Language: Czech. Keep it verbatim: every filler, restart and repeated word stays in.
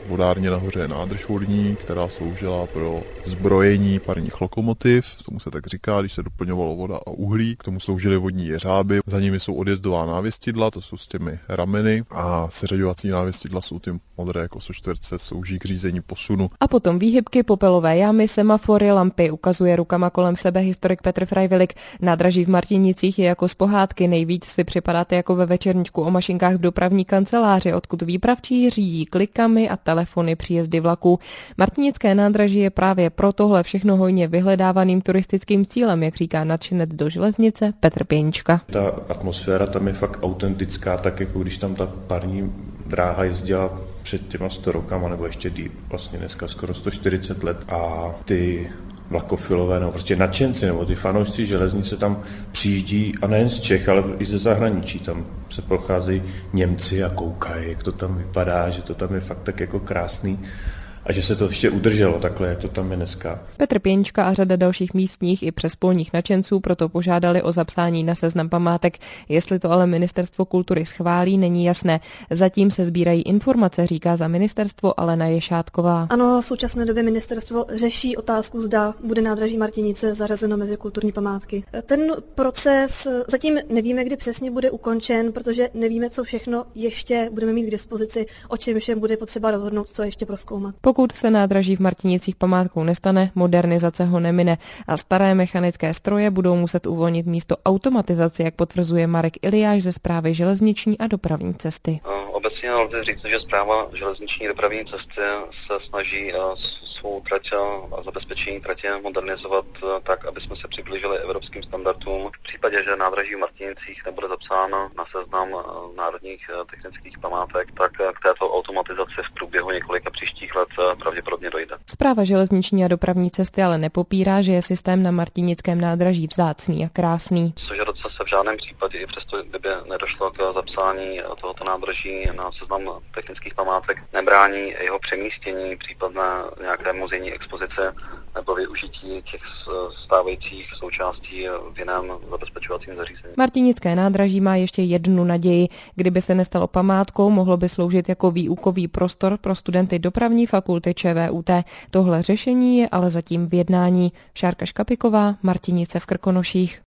vodárně nahoře je nádrž vodní, která sloužila pro zbrojení parních lokomotiv, tomu se tak říká, když se doplňovalo voda a uhlí. K tomu sloužily vodní jeřáby, za nimi jsou odjezdová návěstidla, to jsou s těmi rameny, a seřaďovací návěstidla jsou ty modré kosočtverce, slouží k řízení posunu. A potom výhybky, popelové jámy, semafory, lampy, ukazuje rukama kolem sebe historik Petr Freiwillig. Nádraží v Martinicích je jako z pohádky, nejvíc si připadáte jako ve večerníčku o mašinkách v dopravní kanceláři, odkud výpravčí řídí klikami a telefony příjezdy vlaků. Martinické nádraží je právě pro tohle všechno hojně vyhledávaným turistickým cílem, jak říká nadšenec do železnice Petr Pěnička. Ta atmosféra tam je fakt autentická, tak jako když tam ta parní dráha jezdila před těma sto rokama, nebo ještě díl, vlastně dneska skoro sto čtyřicet let, a ty vlakofilové, no prostě nadšenci, nebo ty fanoušci železnice tam přijíždí, a nejen z Čech, ale i ze zahraničí. Tam se procházejí Němci a koukají, jak to tam vypadá, že to tam je fakt tak jako krásný. A že se to ještě udrželo takhle, jak to tam je dneska. Petr Pěnička a řada dalších místních i přespolních nadšenců proto požádali o zapsání na seznam památek. Jestli to ale Ministerstvo kultury schválí, není jasné. Zatím se sbírají informace, říká za ministerstvo Alena Ješátková. Ano, v současné době ministerstvo řeší otázku, zda bude nádraží Martinice zařazeno mezi kulturní památky. Ten proces zatím nevíme, kdy přesně bude ukončen, protože nevíme, co všechno ještě budeme mít k dispozici, o čem všem bude potřeba rozhodnout, co ještě prozkoumat. Pokud se nádraží v Martinicích památkou nestane, modernizace ho nemine a staré mechanické stroje budou muset uvolnit místo automatizaci, jak potvrzuje Marek Iliáš ze Správy železniční a dopravní cesty. Obecně lze říct, že Správa železniční dopravní cesty se snaží svou trať a zabezpečení tratě modernizovat tak, aby jsme se přiblížili evropským standardům. V případě, že nádraží v Martinicích nebude zapsáno na seznam národních technických památek, tak k této automatizaci v průběhu několika příštích let pravděpodobně dojde. Správa železniční a dopravní cesty ale nepopírá, že je systém na martinickém nádraží vzácný a krásný. Sožadoce se v žádném případě, i přesto kdyby nedošlo k zapsání tohoto nádraží na seznam technických památek, nebrání jeho přemístění, případné nějaké muzejní expozice nebo využití těch stávajících součástí v jiném zabezpečovacím zařízení. Martinické nádraží má ještě jednu naději. Kdyby se nestalo památkou, mohlo by sloužit jako výukový prostor pro studenty dopravní fakulty ČVUT. Tohle řešení je ale zatím v jednání. Šárka Škapiková, Martinice v Krkonoších.